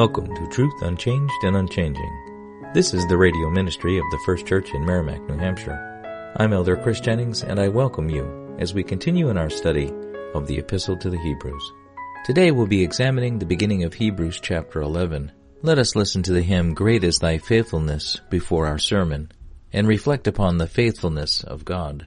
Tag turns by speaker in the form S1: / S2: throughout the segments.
S1: Welcome to Truth Unchanged and Unchanging. This is the radio ministry of the First Church in Merrimack, New Hampshire. I'm Elder Chris Jennings, and I welcome you as we continue in our study of the Epistle to the Hebrews. Today we'll be examining the beginning of Hebrews chapter 11. Let us listen to the hymn, Great is Thy Faithfulness, before our sermon, and reflect upon the faithfulness of God.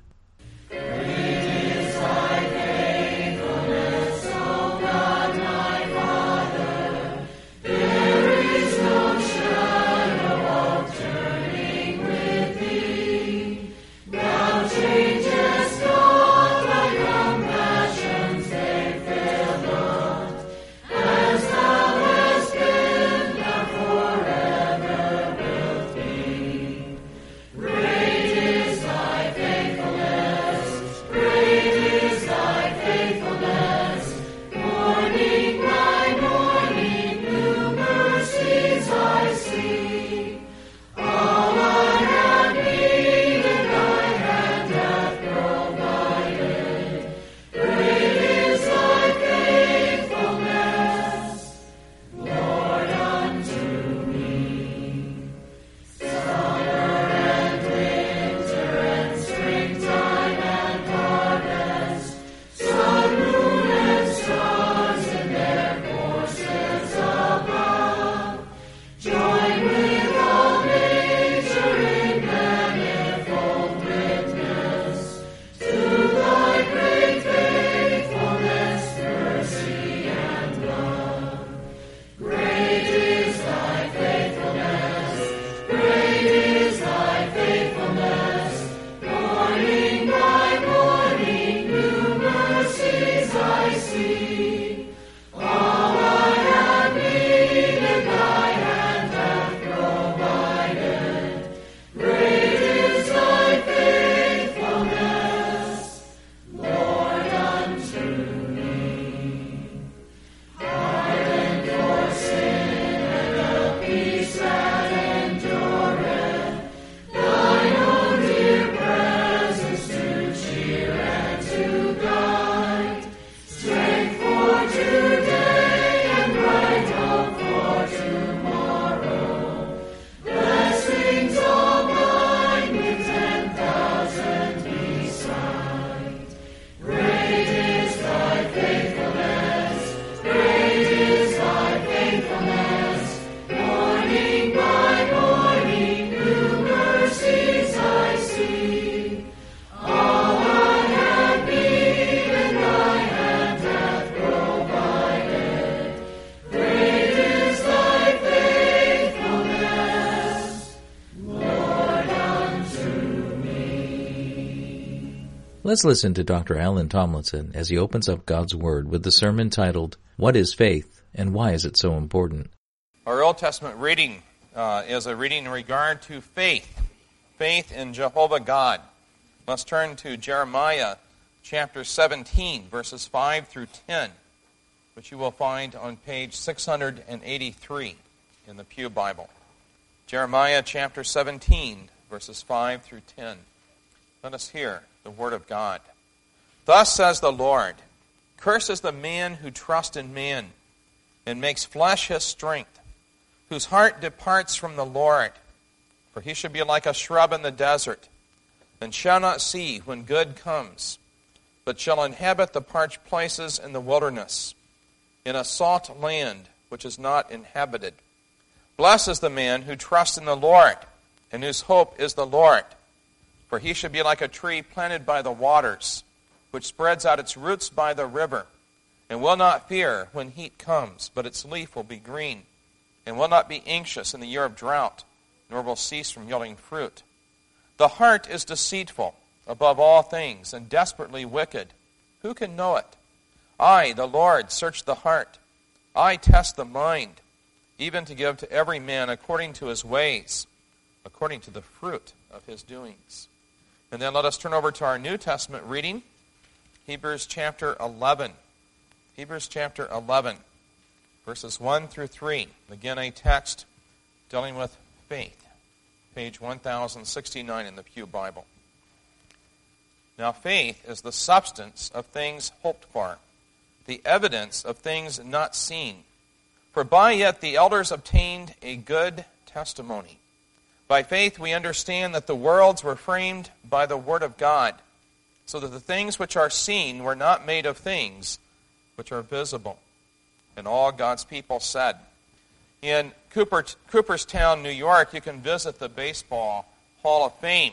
S1: Let's listen to Dr. Alan Tomlinson as he opens up God's Word with the sermon titled, What is Faith, and Why is it so important?
S2: Our Old Testament reading is a reading in regard to faith. Faith in Jehovah God. Let's turn to Jeremiah chapter 17, verses 5 through 10, which you will find on page 683 in the Pew Bible. Jeremiah chapter 17, verses 5 through 10. Let us hear the word of God. Thus says the Lord, Cursed is the man who trusts in man, and makes flesh his strength, whose heart departs from the Lord. For he shall be like a shrub in the desert, and shall not see when good comes, but shall inhabit the parched places in the wilderness, in a salt land which is not inhabited. Blessed is the man who trusts in the Lord, and whose hope is the Lord. For he shall be like a tree planted by the waters, which spreads out its roots by the river, and will not fear when heat comes, but its leaf will be green, and will not be anxious in the year of drought, nor will cease from yielding fruit. The heart is deceitful above all things, and desperately wicked. Who can know it? I, the Lord, search the heart. I test the mind, even to give to every man according to his ways, according to the fruit of his doings. And then let us turn over to our New Testament reading, Hebrews chapter 11. Hebrews chapter 11, verses 1 through 3. Again, a text dealing with faith. Page 1069 in the Pew Bible. Now faith is the substance of things hoped for, the evidence of things not seen. For by it the elders obtained a good testimony. By faith we understand that the worlds were framed by the word of God, so that the things which are seen were not made of things which are visible. And all God's people said. In Cooperstown, New York, you can visit the Baseball Hall of Fame.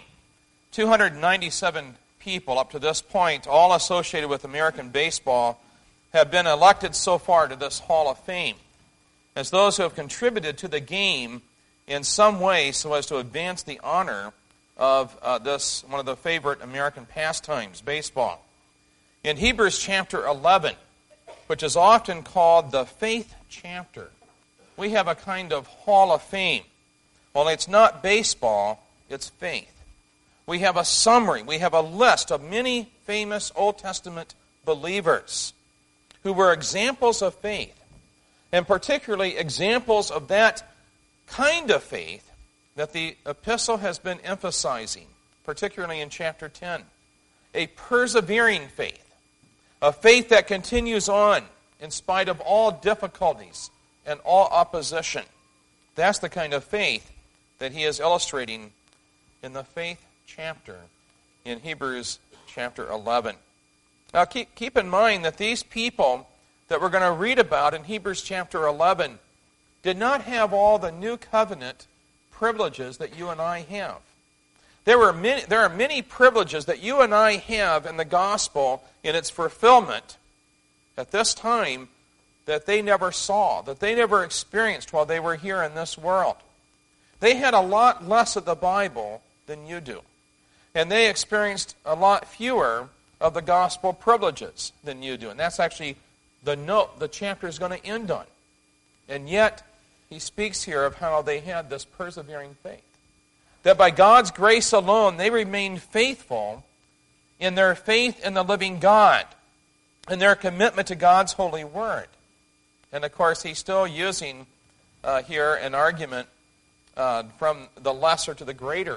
S2: 297 people up to this point, all associated with American baseball, have been elected so far to this Hall of Fame as those who have contributed to the game in some way so as to advance the honor of this, one of the favorite American pastimes, baseball. In Hebrews chapter 11, which is often called the faith chapter, we have a kind of Hall of Fame. Only it's not baseball, it's faith. We have a summary, we have a list of many famous Old Testament believers who were examples of faith, and particularly examples of that kind of faith that the epistle has been emphasizing, particularly in chapter 10. A persevering faith, a faith that continues on in spite of all difficulties and all opposition. That's the kind of faith that he is illustrating in the faith chapter in Hebrews chapter 11. Now keep in mind that these people that we're going to read about in Hebrews chapter 11 did not have all the new covenant privileges that you and I have. There are many privileges that you and I have in the gospel in its fulfillment at this time that they never saw, that they never experienced while they were here in this world. They had a lot less of the Bible than you do. And they experienced a lot fewer of the gospel privileges than you do. And that's actually the note the chapter is going to end on. And yet, he speaks here of how they had this persevering faith. That by God's grace alone, they remained faithful in their faith in the living God and their commitment to God's holy word. And of course, he's still using here an argument from the lesser to the greater.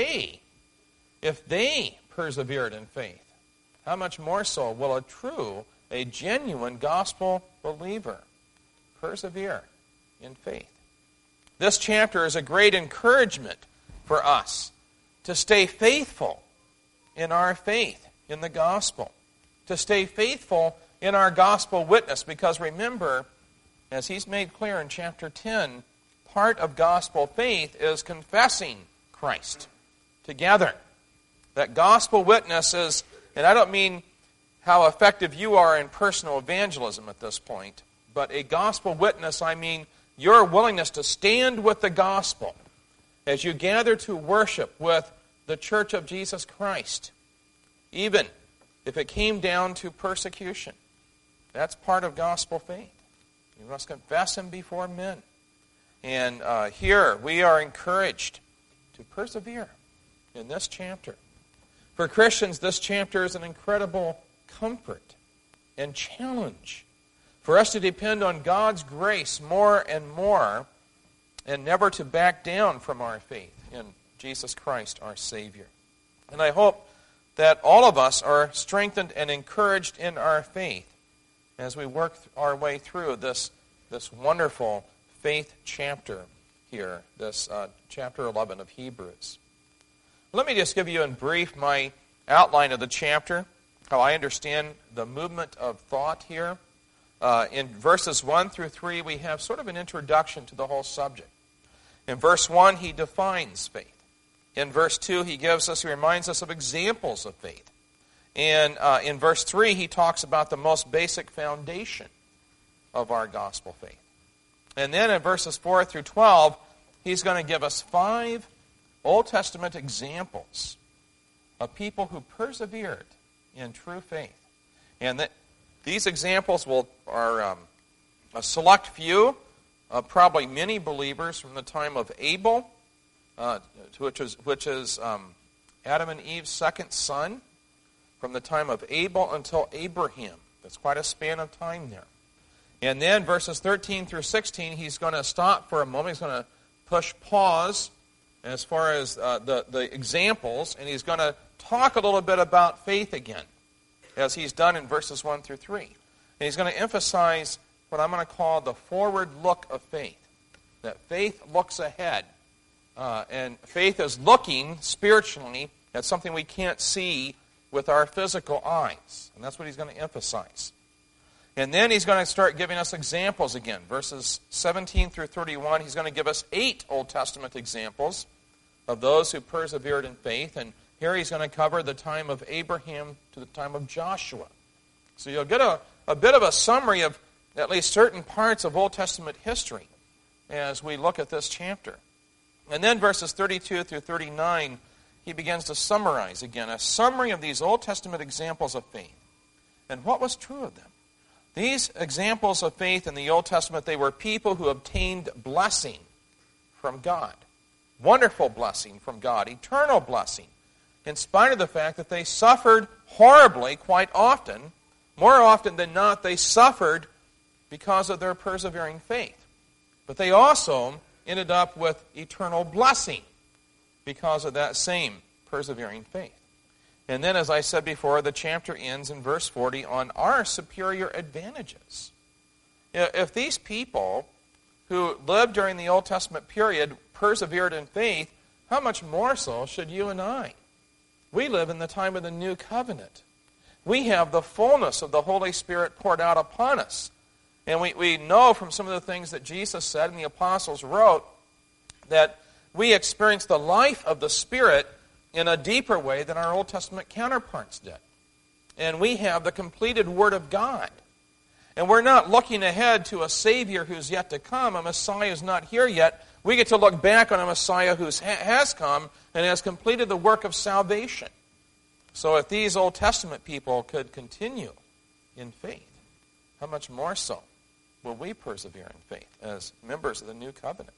S2: If they persevered in faith, how much more so will a genuine gospel believer persevere in faith? This chapter is a great encouragement for us to stay faithful in our faith in the gospel, to stay faithful in our gospel witness, because remember, as he's made clear in chapter 10, part of gospel faith is confessing Christ together. That gospel witness is, and I don't mean how effective you are in personal evangelism at this point, but a gospel witness, I mean your willingness to stand with the gospel as you gather to worship with the church of Jesus Christ, even if it came down to persecution. That's part of gospel faith. You must confess him before men. And here we are encouraged to persevere in this chapter. For Christians, this chapter is an incredible comfort and challenge for us to depend on God's grace more and more and never to back down from our faith in Jesus Christ, our Savior. And I hope that all of us are strengthened and encouraged in our faith as we work our way through this wonderful faith chapter here, this chapter 11 of Hebrews. Let me just give you in brief my outline of the chapter, how I understand the movement of thought here. In verses 1 through 3, we have sort of an introduction to the whole subject. In verse 1, he defines faith. In verse 2, he reminds us of examples of faith. And in verse 3, he talks about the most basic foundation of our gospel faith. And then in verses 4 through 12, he's going to give us 5 Old Testament examples of people who persevered in true faith. And these examples are a select few of probably many believers from the time of Abel, which is Adam and Eve's second son, from the time of Abel until Abraham. That's quite a span of time there. And then verses 13 through 16, he's going to stop for a moment. He's going to push pause as far as the examples, and he's going to talk a little bit about faith again, as he's done in verses 1 through 3. And he's going to emphasize what I'm going to call the forward look of faith. That faith looks ahead. And faith is looking spiritually at something we can't see with our physical eyes. And that's what he's going to emphasize. And then he's going to start giving us examples again. Verses 17 through 31, he's going to give us 8 Old Testament examples of those who persevered in faith. And here he's going to cover the time of Abraham to the time of Joshua. So you'll get a bit of a summary of at least certain parts of Old Testament history as we look at this chapter. And then verses 32 through 39, he begins to summarize again, a summary of these Old Testament examples of faith and what was true of them. These examples of faith in the Old Testament, they were people who obtained blessing from God. Wonderful blessing from God, eternal blessing, in spite of the fact that they suffered horribly quite often. More often than not, they suffered because of their persevering faith. But they also ended up with eternal blessing because of that same persevering faith. And then, as I said before, the chapter ends in verse 40 on our superior advantages. If these people who lived during the Old Testament period persevered in faith, how much more so should you and I? We live in the time of the New Covenant. We have the fullness of the Holy Spirit poured out upon us. And we know from some of the things that Jesus said and the apostles wrote that we experience the life of the Spirit in a deeper way than our Old Testament counterparts did. And we have the completed Word of God. And we're not looking ahead to a Savior who's yet to come, a Messiah who's not here yet. We get to look back on a Messiah who has come and has completed the work of salvation. So if these Old Testament people could continue in faith, how much more so will we persevere in faith as members of the New Covenant?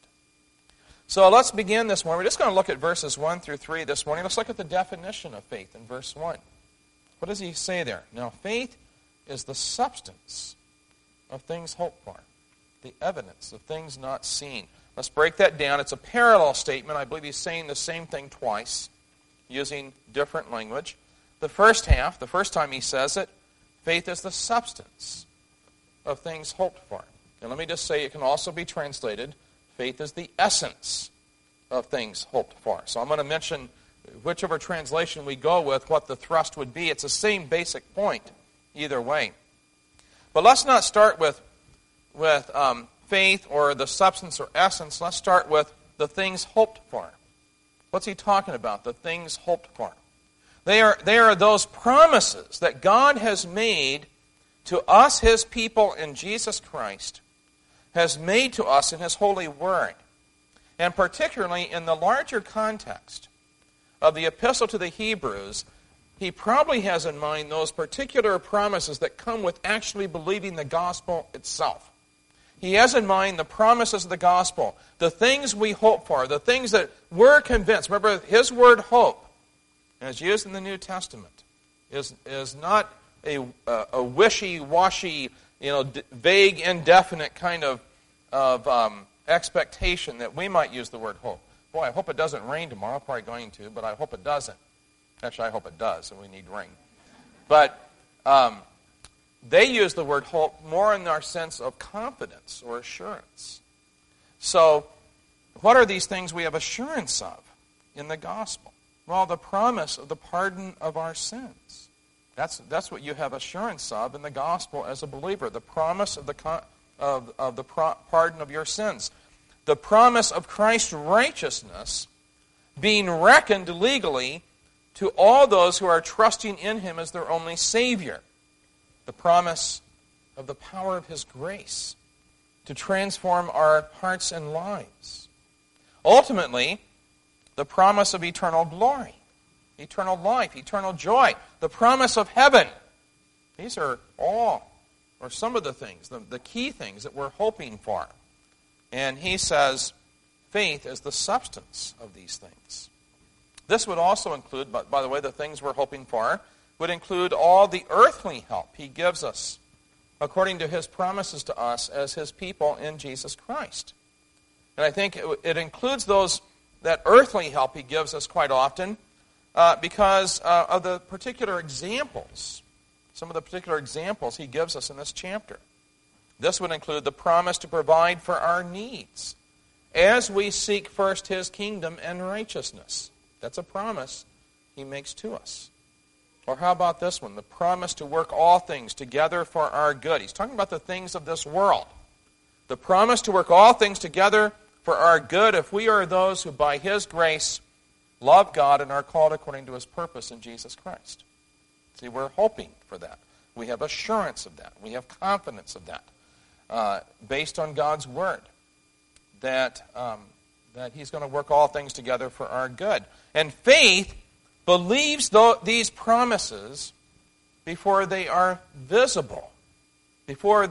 S2: So let's begin this morning. We're just going to look at verses 1 through 3 this morning. Let's look at the definition of faith in verse 1. What does he say there? Now, faith is the substance of things hoped for, the evidence of things not seen. Let's break that down. It's a parallel statement. I believe he's saying the same thing twice, using different language. The first half, the first time he says it, faith is the substance of things hoped for. And let me just say, it can also be translated, faith is the essence of things hoped for. So I'm going to mention, whichever translation we go with, what the thrust would be. It's the same basic point, either way. But let's not start with faith or the substance or essence. Let's start with the things hoped for. What's he talking about? The things hoped for. They are those promises that God has made to us, His people in Jesus Christ, has made to us in His holy word. And particularly in the larger context of the epistle to the Hebrews, he probably has in mind those particular promises that come with actually believing the gospel itself. He has in mind the promises of the gospel, the things we hope for, the things that we're convinced. Remember, his word hope, as used in the New Testament, is not a wishy-washy, vague, indefinite kind of expectation that we might use the word hope. Boy, I hope it doesn't rain tomorrow. Probably going to, but I hope it doesn't. Actually, I hope it does, and we need rain. But they use the word hope more in our sense of confidence or assurance. So, what are these things we have assurance of in the gospel? Well, the promise of the pardon of our sins. That's what you have assurance of in the gospel as a believer. The promise of the pardon of your sins. The promise of Christ's righteousness being reckoned legally to all those who are trusting in Him as their only Savior. The promise of the power of His grace to transform our hearts and lives. Ultimately, the promise of eternal glory, eternal life, eternal joy, the promise of heaven. These are all, or some of the things, the key things that we're hoping for. And he says, faith is the substance of these things. This would also include, by the way, the things we're hoping for, would include all the earthly help He gives us according to His promises to us as His people in Jesus Christ. And I think it includes that earthly help He gives us quite often because of the particular examples, some of the particular examples He gives us in this chapter. This would include the promise to provide for our needs as we seek first His kingdom and righteousness. That's a promise He makes to us. Or how about this one? The promise to work all things together for our good. He's talking about the things of this world. The promise to work all things together for our good if we are those who by His grace love God and are called according to His purpose in Jesus Christ. See, we're hoping for that. We have assurance of that. We have confidence of that based on God's Word that He's going to work all things together for our good. And faith believes these promises before they are visible. Before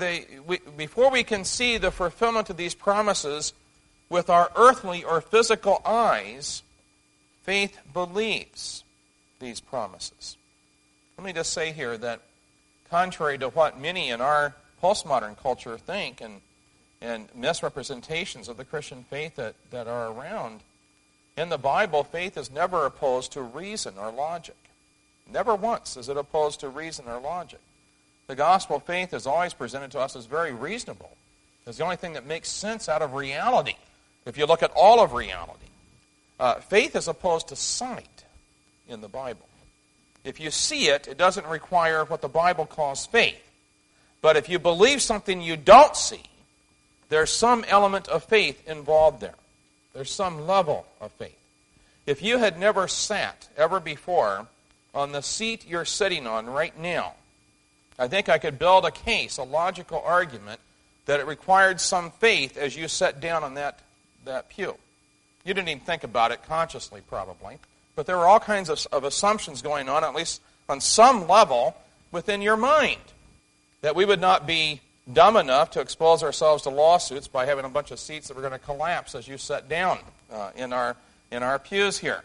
S2: we can see the fulfillment of these promises with our earthly or physical eyes, faith believes these promises. Let me just say here that contrary to what many in our postmodern culture think and misrepresentations of the Christian faith that are around, in the Bible, faith is never opposed to reason or logic. Never once is it opposed to reason or logic. The gospel of faith is always presented to us as very reasonable. It's the only thing that makes sense out of reality. If you look at all of reality, faith is opposed to sight in the Bible. If you see it, it doesn't require what the Bible calls faith. But if you believe something you don't see, there's some element of faith involved there. There's some level of faith. If you had never sat ever before on the seat you're sitting on right now, I think I could build a case, a logical argument, that it required some faith as you sat down on that pew. You didn't even think about it consciously, probably. But there were all kinds of assumptions going on, at least on some level, within your mind. That we would not be dumb enough to expose ourselves to lawsuits by having a bunch of seats that were going to collapse as you sat down in our pews here.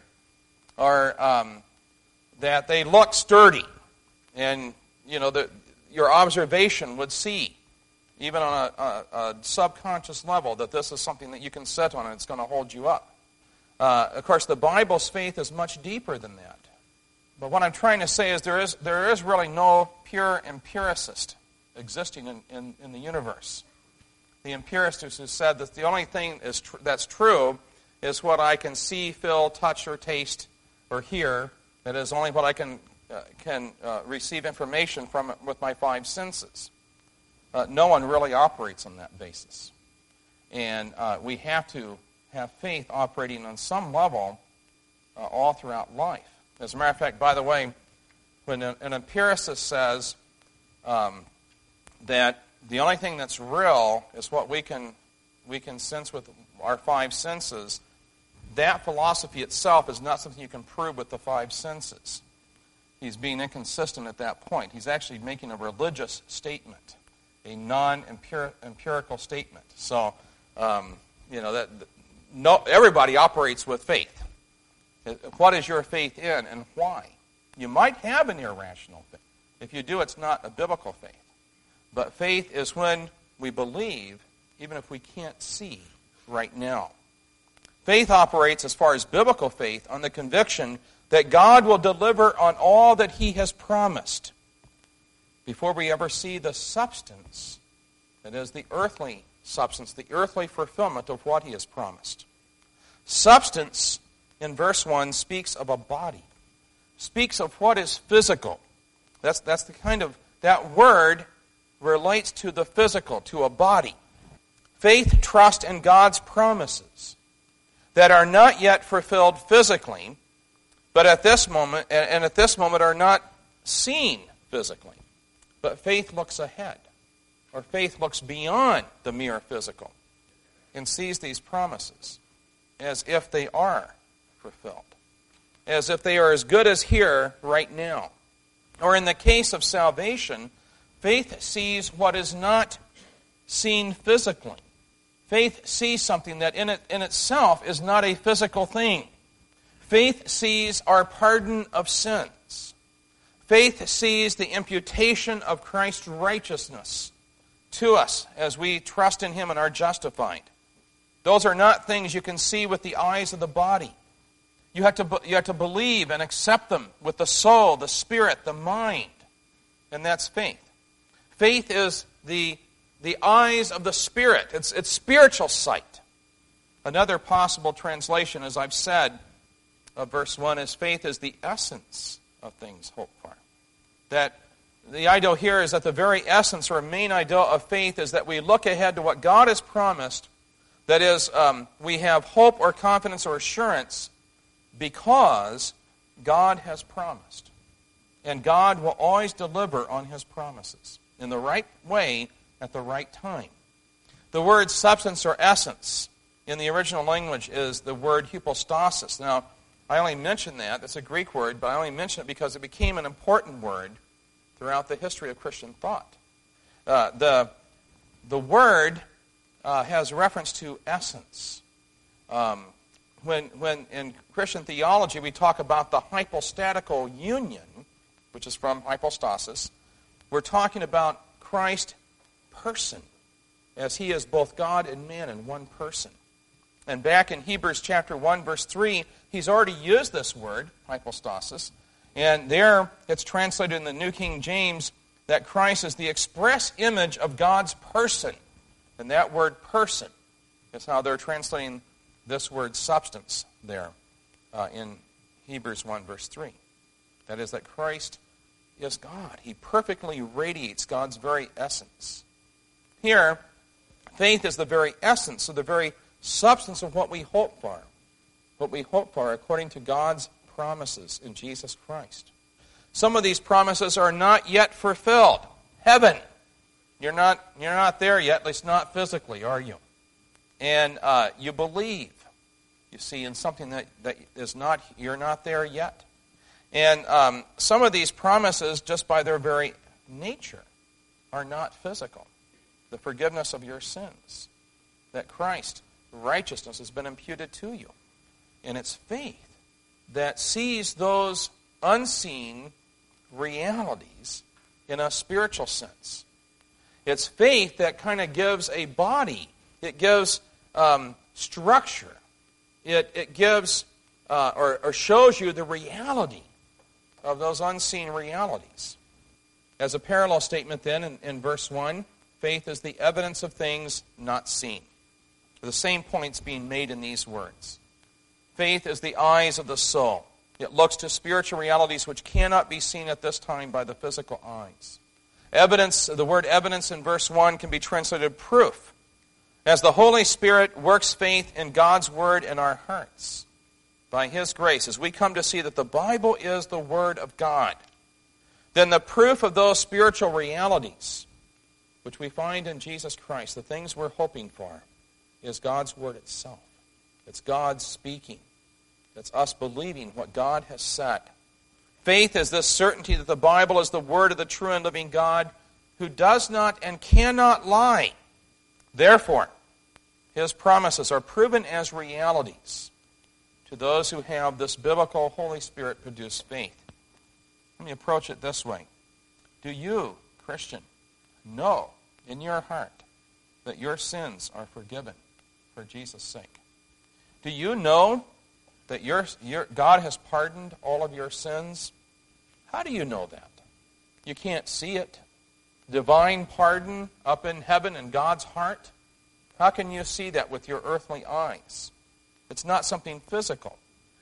S2: Or that they look sturdy. And, your observation would see, even on a subconscious level, that this is something that you can sit on and it's going to hold you up. Of course, the Bible's faith is much deeper than that. But what I'm trying to say is there is really no pure empiricist existing in the universe. The empiricist who said that the only thing that's true is what I can see, feel, touch, or taste, or hear. That is only what I can receive information from with my five senses. No one really operates on that basis. And we have to have faith operating on some level all throughout life. As a matter of fact, by the way, when an empiricist says that the only thing that's real is what we can sense with our five senses, that philosophy itself is not something you can prove with the five senses. He's being inconsistent at that point. He's actually making a religious statement, a non-empirical statement. So, everybody operates with faith. What is your faith in and why? You might have an irrational faith. If you do, it's not a biblical faith. But faith is when we believe, even if we can't see right now. Faith operates, as far as biblical faith, on the conviction that God will deliver on all that He has promised before we ever see the substance, that is, the earthly substance, the earthly fulfillment of what He has promised. Substance, in verse 1, speaks of a body, speaks of what is physical. That's the kind of, that word relates to the physical, to a body. Faith trusts in God's promises that are not yet fulfilled physically, but at this moment, are not seen physically. But faith looks ahead, or faith looks beyond the mere physical and sees these promises as if they are fulfilled, as if they are as good as here right now. Or in the case of salvation, faith sees what is not seen physically. Faith sees something that in itself is not a physical thing. Faith sees our pardon of sins. Faith sees the imputation of Christ's righteousness to us as we trust in Him and are justified. Those are not things you can see with the eyes of the body. You have to believe and accept them with the soul, the spirit, the mind. And that's faith. Faith is the the eyes of the Spirit. It's spiritual sight. Another possible translation, as I've said, of verse 1 is faith is the essence of things hoped for. That the idea here is that the very essence or main idea of faith is that we look ahead to what God has promised. That is, we have hope or confidence or assurance because God has promised. And God will always deliver on His promises in the right way at the right time. The word substance or essence in the original language is the word hypostasis. Now, I only mention that. It's a Greek word, but I only mention it because it became an important word throughout the history of Christian thought. The word has reference to essence. When in Christian theology we talk about the hypostatical union, which is from hypostasis, we're talking about Christ person, as He is both God and man in one person. And back in Hebrews chapter 1, verse 3, he's already used this word, hypostasis, and there it's translated in the New King James that Christ is the express image of God's person. And that word person is how they're translating this word substance there in Hebrews 1, verse 3. That is that Christ is God. He perfectly radiates God's very essence. Here, faith is the very essence, or the very substance of what we hope for. What we hope for according to God's promises in Jesus Christ. Some of these promises are not yet fulfilled. Heaven. You're not there yet, at least not physically, are you? And you believe, you see, in something that is not, you're not there yet. And some of these promises, just by their very nature, are not physical. The forgiveness of your sins, that Christ's righteousness has been imputed to you. And it's faith that sees those unseen realities in a spiritual sense. It's faith that kind of gives a body. It gives structure. It gives or shows you the reality of those unseen realities. As a parallel statement then in verse 1, faith is the evidence of things not seen. The same point's being made in these words. Faith is the eyes of the soul. It looks to spiritual realities which cannot be seen at this time by the physical eyes. Evidence, the word evidence in verse 1 can be translated proof. As the Holy Spirit works faith in God's Word in our hearts, by His grace, as we come to see that the Bible is the Word of God, then the proof of those spiritual realities, which we find in Jesus Christ, the things we're hoping for, is God's Word itself. It's God speaking. It's us believing what God has said. Faith is this certainty that the Bible is the Word of the true and living God who does not and cannot lie. Therefore, His promises are proven as realities to those who have this biblical Holy Spirit-produced faith. Let me approach it this way. Do you, Christian, know in your heart that your sins are forgiven for Jesus' sake? Do you know that God has pardoned all of your sins? How do you know that? You can't see it. Divine pardon up in heaven in God's heart? How can you see that with your earthly eyes? It's not something physical.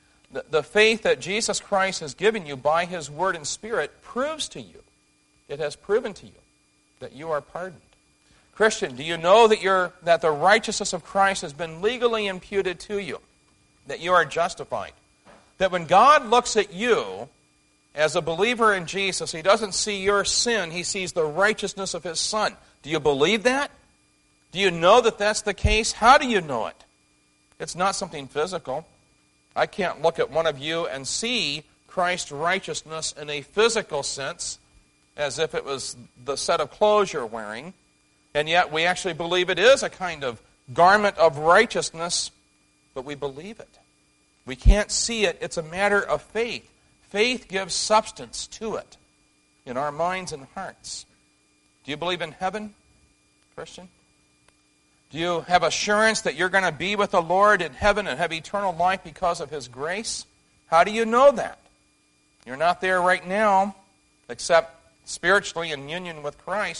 S2: The faith that Jesus Christ has given you by His Word and Spirit proves to you, it has proven to you, that you are pardoned. Christian, do you know that the righteousness of Christ has been legally imputed to you? That you are justified? That when God looks at you as a believer in Jesus, He doesn't see your sin, He sees the righteousness of His Son. Do you believe that? Do you know that that's the case? How do you know it? It's not something physical. I can't look at one of you and see Christ's righteousness in a physical sense, as if it was the set of clothes you're wearing, and yet we actually believe it is a kind of garment of righteousness, but we believe it. We can't see it. It's a matter of faith. Faith gives substance to it in our minds and hearts. Do you believe in heaven, Christian? Do you have assurance that you're going to be with the Lord in heaven and have eternal life because of His grace? How do you know that? You're not there right now, except spiritually in union with Christ,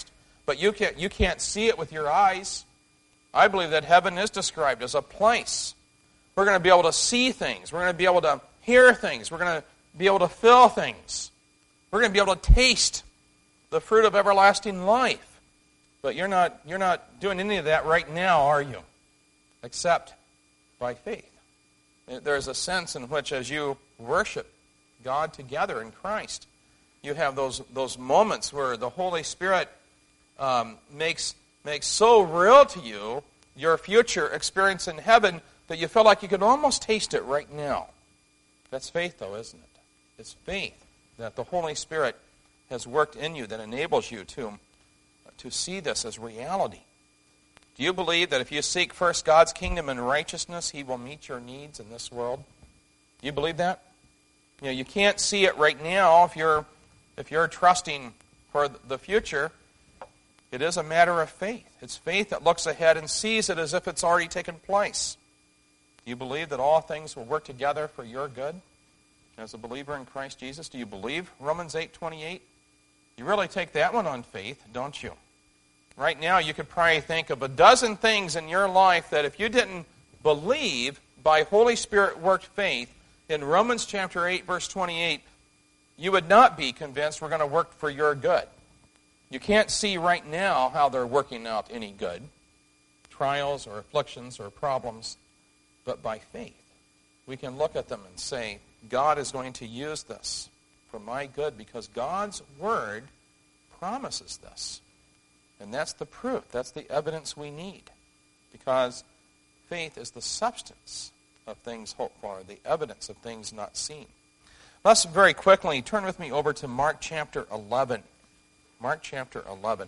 S2: but you can't see it with your eyes. I believe that heaven is described as a place. We're going to be able to see things. We're going to be able to hear things. We're going to be able to feel things. We're going to be able to taste the fruit of everlasting life. But you're not doing any of that right now, are you? Except by faith. There's a sense in which as you worship God together in Christ, you have those moments where the Holy Spirit makes so real to you your future experience in heaven that you feel like you can almost taste it right now. That's faith, though, isn't it? It's faith that the Holy Spirit has worked in you that enables you to see this as reality. Do you believe that if you seek first God's kingdom and righteousness, He will meet your needs in this world? Do you believe that? You know, you can't see it right now if you're trusting for the future. It is a matter of faith. It's faith that looks ahead and sees it as if it's already taken place. Do you believe that all things will work together for your good as a believer in Christ Jesus? Do you believe Romans 8:28? You really take that one on faith, don't you? Right now, you could probably think of a dozen things in your life that if you didn't believe by Holy Spirit worked faith in Romans chapter 8, verse 28, you would not be convinced we're going to work for your good. You can't see right now how they're working out any good, trials or afflictions or problems, but by faith, we can look at them and say, God is going to use this for my good because God's Word promises this. And that's the proof. That's the evidence we need. Because faith is the substance of things hoped for, the evidence of things not seen. Let's very quickly turn with me over to Mark chapter 11. Mark chapter 11.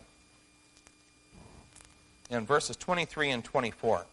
S2: And verses 23 and 24.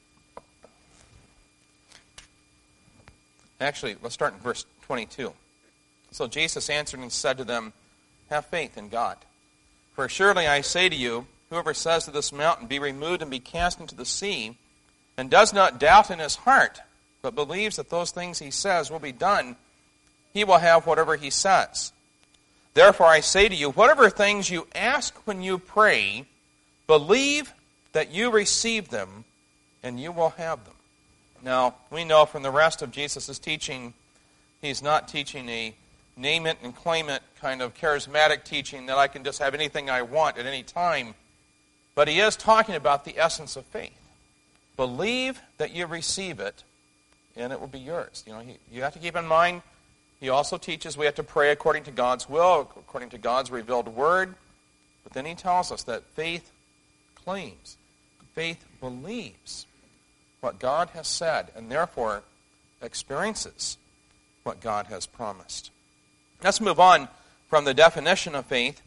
S2: Actually, let's start in verse 22. So Jesus answered and said to them, have faith in God. For surely I say to you, whoever says to this mountain, be removed and be cast into the sea, and does not doubt in his heart, but believes that those things he says will be done, he will have whatever he says. Therefore I say to you, whatever things you ask when you pray, believe that you receive them, and you will have them. Now, we know from the rest of Jesus' teaching, he's not teaching a name it and claim it kind of charismatic teaching that I can just have anything I want at any time. But he is talking about the essence of faith. Believe that you receive it, and it will be yours. You know, you have to keep in mind, he also teaches we have to pray according to God's will, according to God's revealed word. But then he tells us that faith claims, faith believes what God has said, and therefore experiences what God has promised. Let's move on from the definition of faith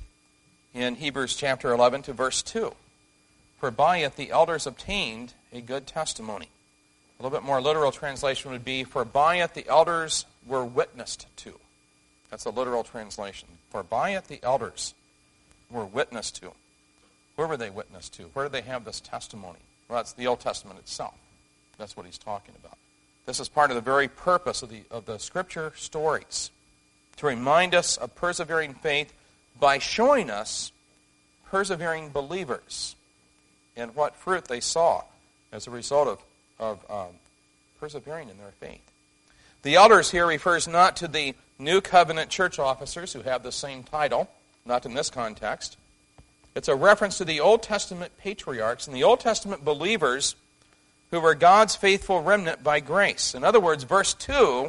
S2: in Hebrews chapter 11 to verse 2. For by it the elders obtained a good testimony. A little bit more literal translation would be, for by it the elders were witnessed to. That's a literal translation. For by it the elders were witnessed to. Where were they witnessed to? Where did they have this testimony? Well, that's the Old Testament itself. That's what he's talking about. This is part of the very purpose of the Scripture stories, to remind us of persevering faith by showing us persevering believers and what fruit they saw as a result of persevering in their faith. The elders here refers not to the New Covenant church officers who have the same title, not in this context. It's a reference to the Old Testament patriarchs and the Old Testament believers who were God's faithful remnant by grace. In other words, verse 2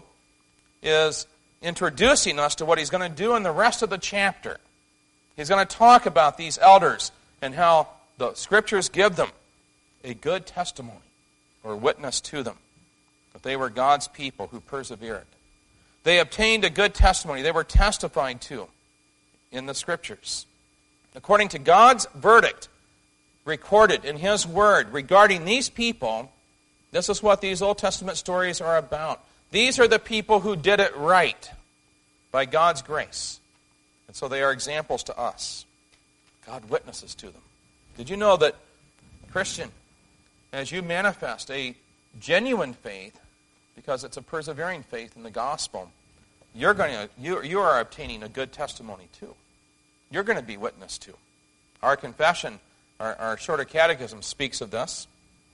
S2: is introducing us to what he's going to do in the rest of the chapter. He's going to talk about these elders and how the Scriptures give them a good testimony or witness to them, that they were God's people who persevered. They obtained a good testimony. They were testified to in the Scriptures. According to God's verdict recorded in His Word regarding these people, this is what these Old Testament stories are about. These are the people who did it right by God's grace. And so they are examples to us. God witnesses to them. Did you know that, Christian, as you manifest a genuine faith, because it's a persevering faith in the gospel, you are obtaining a good testimony too. You're going to be witnessed to. Our confession, our shorter catechism speaks of this,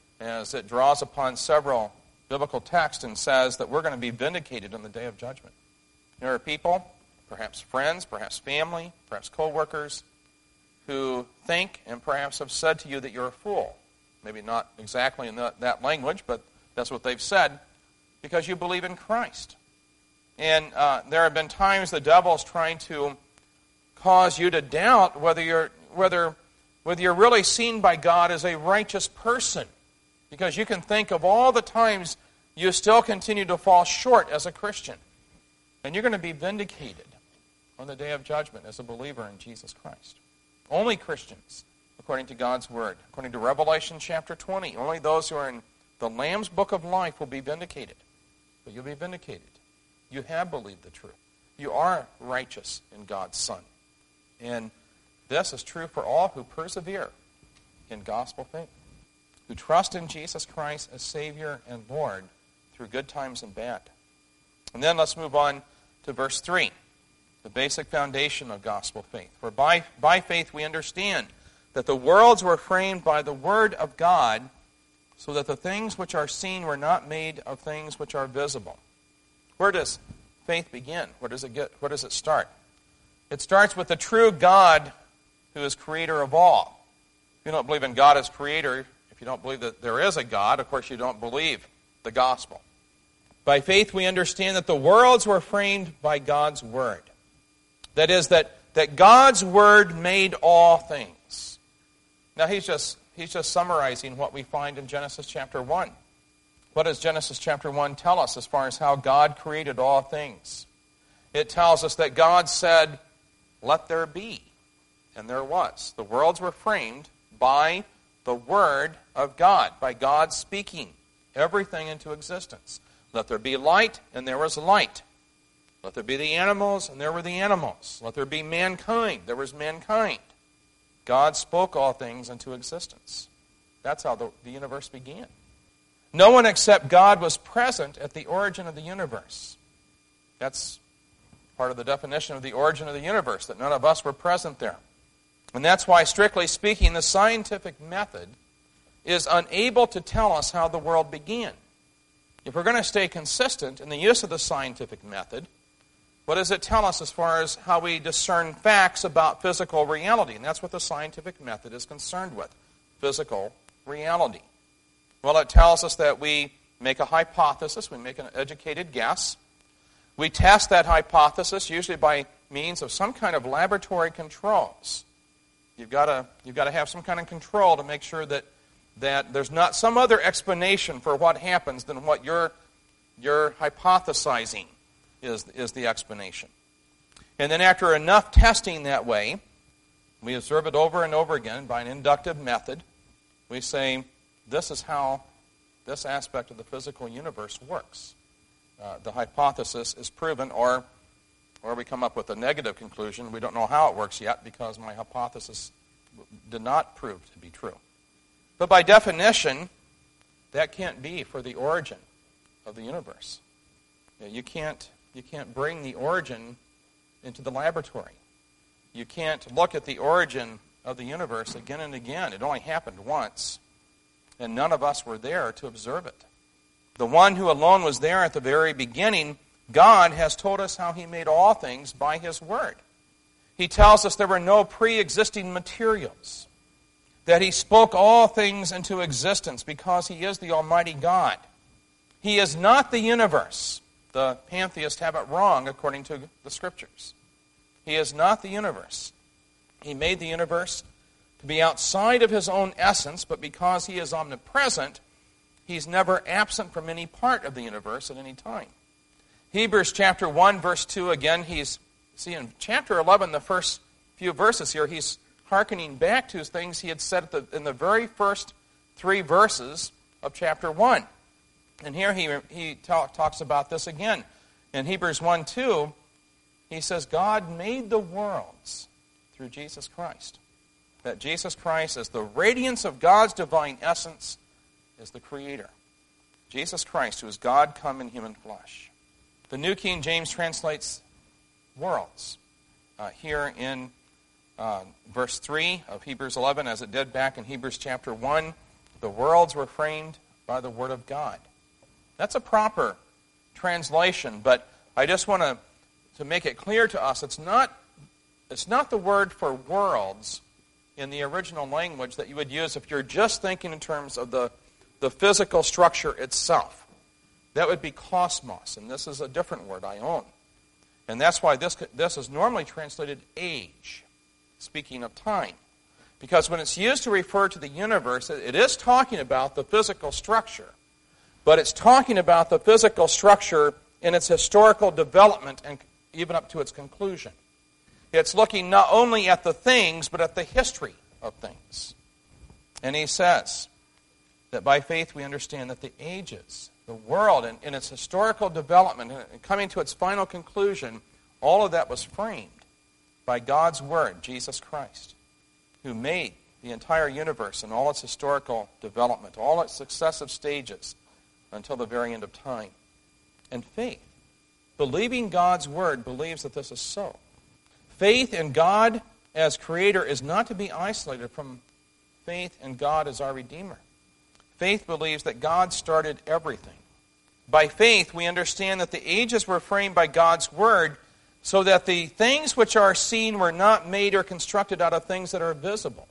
S2: as it draws upon several biblical texts and says that we're going to be vindicated on the day of judgment. There are people, perhaps friends, perhaps family, perhaps co-workers, who think and perhaps have said to you that you're a fool. Maybe not exactly in that language, but that's what they've said, because you believe in Christ. And there have been times the devil's trying to cause you to doubt whether you're really seen by God as a righteous person, because you can think of all the times you still continue to fall short as a Christian. And you're going to be vindicated on the day of judgment as a believer in Jesus Christ. Only Christians, according to God's Word, according to Revelation chapter 20, only those who are in the Lamb's book of life will be vindicated. But you'll be vindicated. You have believed the truth. You are righteous in God's Son. And this is true for all who persevere in gospel faith, who trust in Jesus Christ as Savior and Lord through good times and bad. And then let's move on to verse 3, the basic foundation of gospel faith. For by faith we understand that the worlds were framed by the Word of God, so that the things which are seen were not made of things which are visible. Where does faith begin? Where does it start? It starts with the true God who is creator of all. If you don't believe in God as creator, if you don't believe that there is a God, of course you don't believe the gospel. By faith we understand that the worlds were framed by God's Word. That is, that God's Word made all things. Now he's just summarizing what we find in Genesis chapter 1. What does Genesis chapter 1 tell us as far as how God created all things? It tells us that God said, "Let there be," and there was. The worlds were framed by the Word of God, by God speaking everything into existence. Let there be light, and there was light. Let there be the animals, and there were the animals. Let there be mankind, there was mankind. God spoke all things into existence. That's how the universe began. No one except God was present at the origin of the universe. That's part of the definition of the origin of the universe, that none of us were present there. And that's why, strictly speaking, the scientific method is unable to tell us how the world began. If we're going to stay consistent in the use of the scientific method, what does it tell us as far as how we discern facts about physical reality? And that's what the scientific method is concerned with, physical reality. Well, it tells us that we make a hypothesis, we make an educated guess. We test that hypothesis, usually by means of some kind of laboratory controls. You've got to have some kind of control to make sure that there's not some other explanation for what happens than what you're hypothesizing is the explanation. And then after enough testing that way, we observe it over and over again by an inductive method. We say, this is how this aspect of the physical universe works. The hypothesis is proven, or we come up with a negative conclusion. We don't know how it works yet because my hypothesis did not prove to be true. But by definition, that can't be for the origin of the universe. You can't bring the origin into the laboratory. You can't look at the origin of the universe again and again. It only happened once, and none of us were there to observe it. The one who alone was there at the very beginning, God, has told us how He made all things by His Word. He tells us there were no pre-existing materials, that He spoke all things into existence because He is the Almighty God. He is not the universe. The pantheists have it wrong according to the Scriptures. He is not the universe. He made the universe to be outside of His own essence, but because He is omnipresent, He's never absent from any part of the universe at any time. Hebrews chapter 1, verse 2, again, in chapter 11, the first few verses here, he's hearkening back to things he had said in the very first 3 verses of chapter 1. And here he talks about this again. In Hebrews 1:2, he says, God made the worlds through Jesus Christ. That Jesus Christ, as the radiance of God's divine essence, is the Creator. Jesus Christ, who is God come in human flesh. The New King James translates worlds here in verse 3 of Hebrews 11, as it did back in Hebrews chapter 1, the worlds were framed by the Word of God. That's a proper translation, but I just want to make it clear to us, it's not the word for worlds in the original language that you would use if you're just thinking in terms of the physical structure itself. That would be cosmos, and this is a different word, aion. And that's why this is normally translated age, speaking of time. Because when it's used to refer to the universe, it is talking about the physical structure, but it's talking about the physical structure in its historical development and even up to its conclusion. It's looking not only at the things, but at the history of things. And he says that by faith we understand that the ages, the world, in its historical development, and coming to its final conclusion, all of that was framed by God's Word, Jesus Christ, who made the entire universe and all its historical development, all its successive stages until the very end of time. And faith, believing God's Word, believes that this is so. Faith in God as Creator is not to be isolated from faith in God as our Redeemer. Faith believes that God started everything. By faith, we understand that the ages were framed by God's Word so that the things which are seen were not made or constructed out of things that are visible.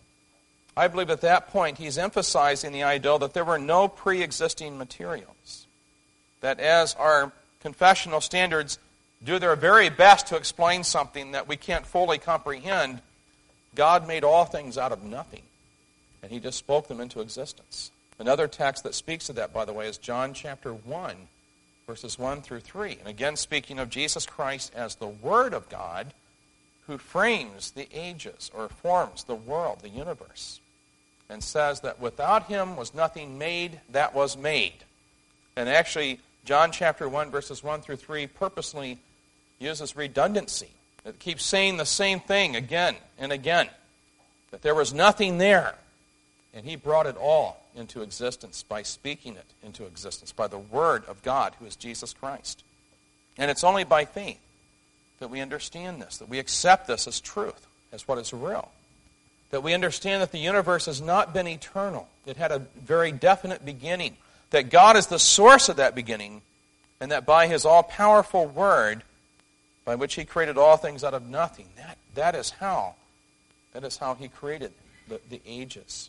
S2: I believe at that point he's emphasizing the idea that there were no pre-existing materials. That as our confessional standards do their very best to explain something that we can't fully comprehend, God made all things out of nothing, and he just spoke them into existence. Another text that speaks to that, by the way, is John chapter 1, verses 1 through 3. And again, speaking of Jesus Christ as the Word of God, who frames the ages, or forms the world, the universe, and says that without him was nothing made that was made. And actually, John chapter 1, verses 1 through 3 purposely uses redundancy. It keeps saying the same thing again and again, that there was nothing there, and he brought it all into existence by speaking it into existence, by the Word of God, who is Jesus Christ. And it's only by faith that we understand this, that we accept this as truth, as what is real. That we understand that the universe has not been eternal. It had a very definite beginning. That God is the source of that beginning, and that by his all-powerful Word, by which he created all things out of nothing, that is how he created the ages.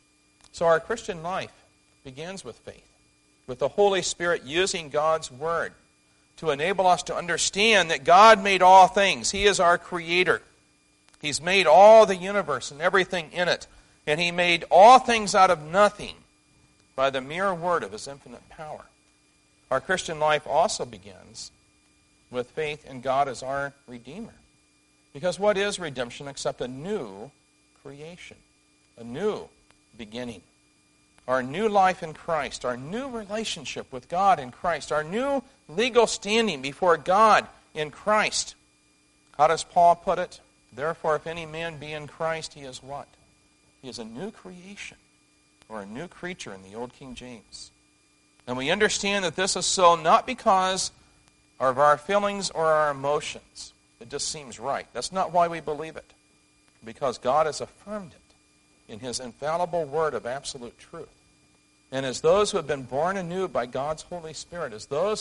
S2: So our Christian life begins with faith, with the Holy Spirit using God's Word to enable us to understand that God made all things. He is our Creator. He's made all the universe and everything in it. And he made all things out of nothing by the mere word of his infinite power. Our Christian life also begins with faith in God as our Redeemer. Because what is redemption except a new creation, a new beginning? Our new life in Christ, our new relationship with God in Christ, our new legal standing before God in Christ. How does Paul put it? Therefore, if any man be in Christ, he is what? He is a new creation, or a new creature in the Old King James. And we understand that this is so not because of our feelings or our emotions. It just seems right. That's not why we believe it. Because God has affirmed it in his infallible word of absolute truth. And as those who have been born anew by God's Holy Spirit, as those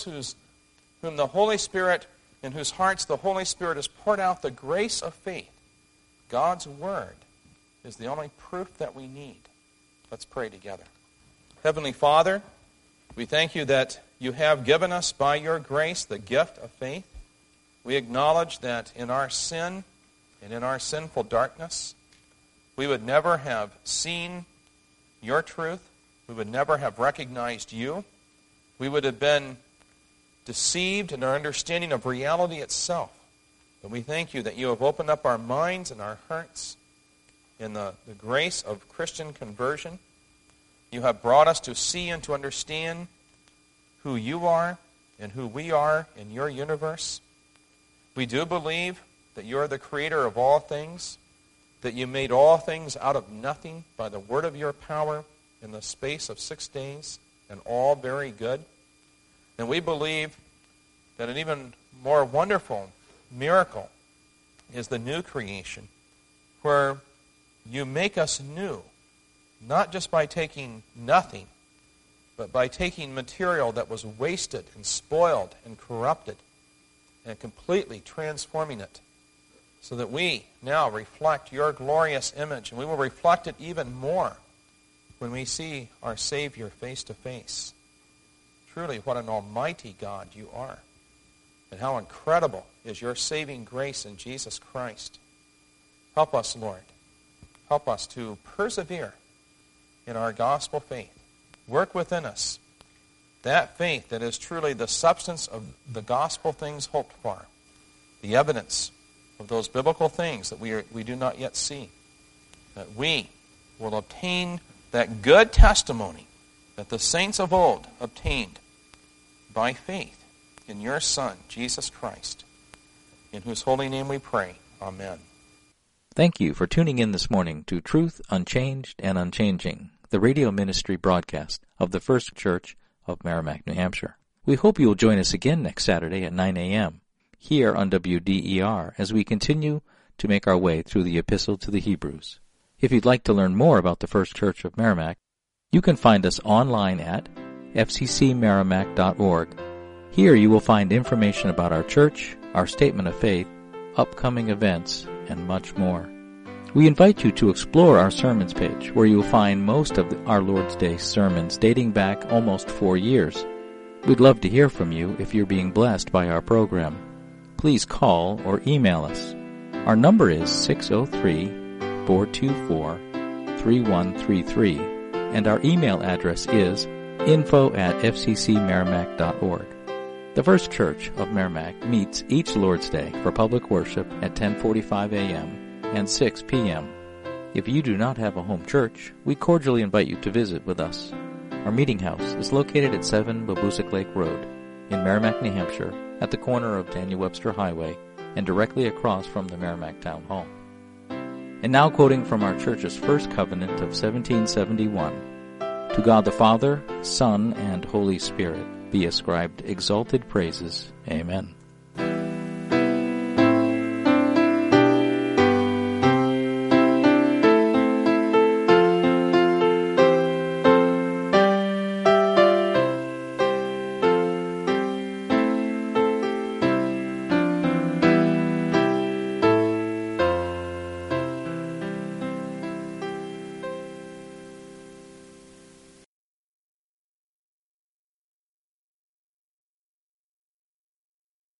S2: whom the Holy Spirit, in whose hearts the Holy Spirit has poured out the grace of faith, God's Word is the only proof that we need. Let's pray together. Heavenly Father, we thank you that you have given us by your grace the gift of faith. We acknowledge that in our sin and in our sinful darkness, we would never have seen your truth. We would never have recognized you. We would have been deceived in our understanding of reality itself. But we thank you that you have opened up our minds and our hearts in the grace of Christian conversion. You have brought us to see and to understand who you are and who we are in your universe. We do believe that you are the creator of all things, that you made all things out of nothing by the word of your power in the space of 6 days, and all very good. And we believe that an even more wonderful miracle is the new creation, where you make us new, not just by taking nothing, but by taking material that was wasted and spoiled and corrupted and completely transforming it so that we now reflect your glorious image, and we will reflect it even more when we see our Savior face to face. Truly, what an almighty God you are, and how incredible is your saving grace in Jesus Christ. Help us, Lord. Help us to persevere in our gospel faith. Work within us that faith that is truly the substance of the gospel things hoped for, the evidence of those biblical things that we do not yet see, that we will obtain that good testimony that the saints of old obtained by faith in your Son, Jesus Christ, in whose holy name we pray. Amen.
S1: Thank you for tuning in this morning to Truth Unchanged and Unchanging, the radio ministry broadcast of the First Church of Merrimack, New Hampshire. We hope you will join us again next Saturday at 9 a.m. here on WDER as we continue to make our way through the Epistle to the Hebrews. If you'd like to learn more about the First Church of Merrimack, you can find us online at fccmerrimack.org. Here you will find information about our church, our statement of faith, upcoming events, and much more. We invite you to explore our sermons page, where you will find most of our Lord's Day sermons dating back almost 4 years. We'd love to hear from you if you're being blessed by our program. Please call or email us. Our number is 603-424-3133, and our email address is info@fccmerrimack.org. The First Church of Merrimack meets each Lord's Day for public worship at 10:45 a.m. and 6 p.m. If you do not have a home church, we cordially invite you to visit with us. Our meeting house is located at 7 Babusick Lake Road in Merrimack, New Hampshire, at the corner of Daniel Webster Highway and directly across from the Merrimack Town Hall. And now quoting from our church's first covenant of 1771, "To God the Father, Son, and Holy Spirit be ascribed exalted praises. Amen."